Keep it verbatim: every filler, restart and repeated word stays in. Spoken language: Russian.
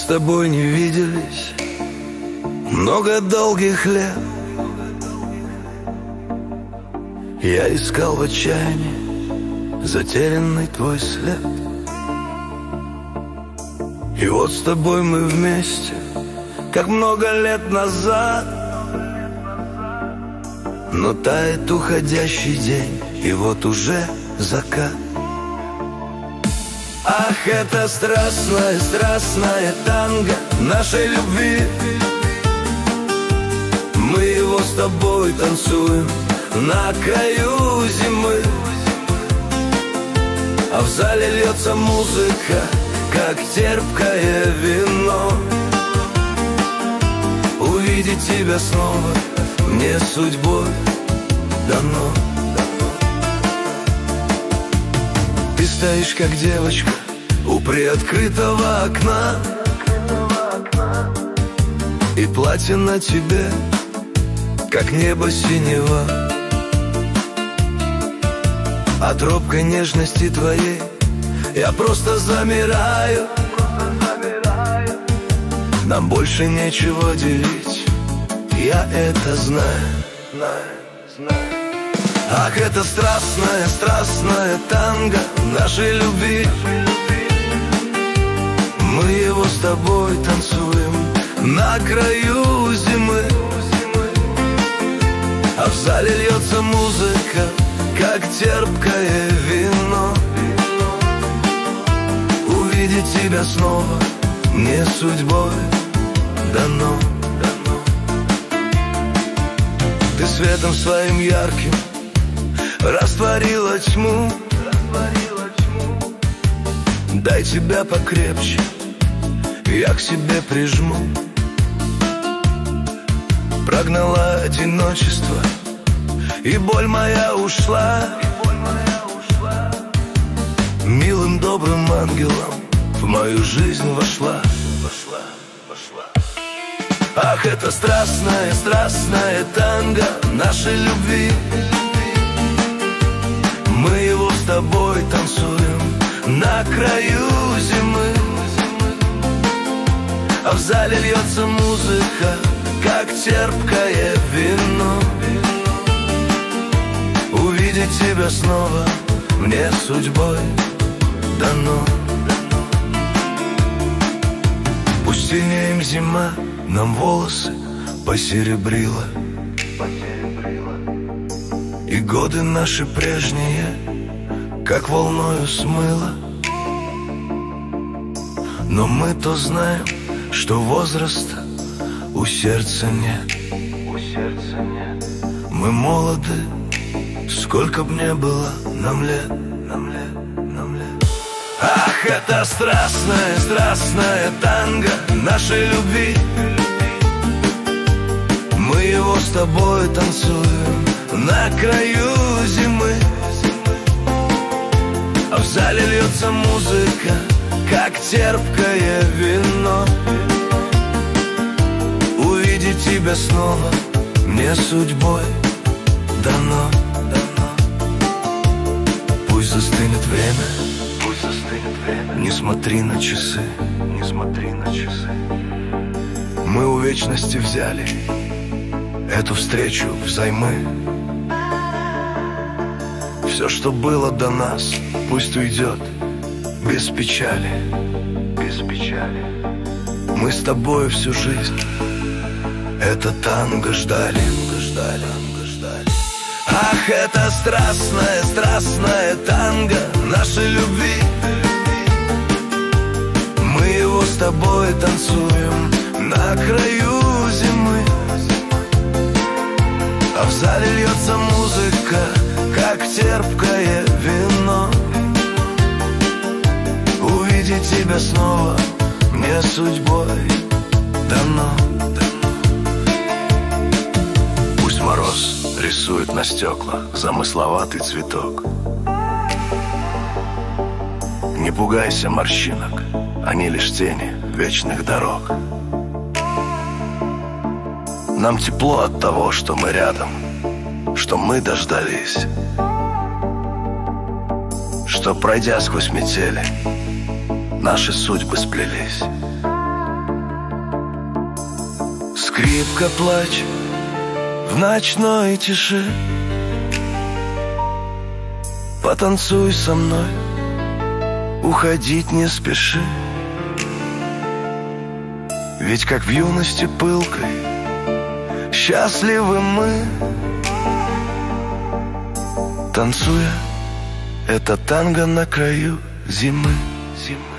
с тобой не виделись много долгих лет. Я искал в отчаянии затерянный твой след. И вот с тобой мы вместе, как много лет назад. Но тает уходящий день, и вот уже закат. Ах, это страстное, страстное танго нашей любви. Мы его с тобой танцуем на краю зимы. А в зале льется музыка, как терпкое вино. Увидеть тебя снова мне судьбой дано. Ты стоишь, как девочка, у приоткрытого окна, и платье на тебе, как небо синего. От робкой нежности твоей я просто замираю. Нам больше нечего делить, я это знаю, знаю, знаю. Ах, это страстное, страстное танго нашей любви. Мы его с тобой танцуем на краю зимы. А в зале льется музыка, как терпкое вино. Увидеть тебя снова мне судьбой дано. Ты светом своим ярким растворила тьму. Дай тебя покрепче, я к себе прижму. Прогнала одиночество, и боль моя ушла. Милым добрым ангелом в мою жизнь вошла. Ах, это страстное, страстное танго нашей любви. Мы его с тобой танцуем на краю зимы. А в зале льется музыка, как терпкое вино. Увидеть тебя снова мне судьбой дано. Пусть синеем зима нам волосы посеребрила, и годы наши прежние как волною смыло. Но мы-то знаем, что возраста у сердца нет. Мы молоды, сколько б не было нам лет, нам лет, нам лет. Ах, это страстное, страстное танго нашей любви. Мы его с тобой танцуем на краю зимы. А в зале льется музыка, как терпкое вино. Увидеть тебя снова мне судьбой дано. Пусть застынет время, пусть застынет время. Не смотри на часы, не смотри на часы. Мы у вечности взяли эту встречу взаймы. Все, что было до нас, пусть уйдет без печали, без печали. Мы с тобой всю жизнь это танго ждали, ждали, ждали. Ах, это страстное, страстное танго нашей любви. Мы его с тобой танцуем на краю зимы. А в зале льется музыка, как терпкое вино. Увидеть тебя снова мне судьбой дано. Пусть мороз рисует на стеклах замысловатый цветок. Не пугайся морщинок, они лишь тени вечных дорог. Нам тепло от того, что мы рядом, что мы дождались, что, пройдя сквозь метели, наши судьбы сплелись. Скрипка плачет в ночной тиши. Потанцуй со мной, уходить не спеши. Ведь как в юности пылкой счастливы мы. Танцуя, это танго на краю зимы, зимы.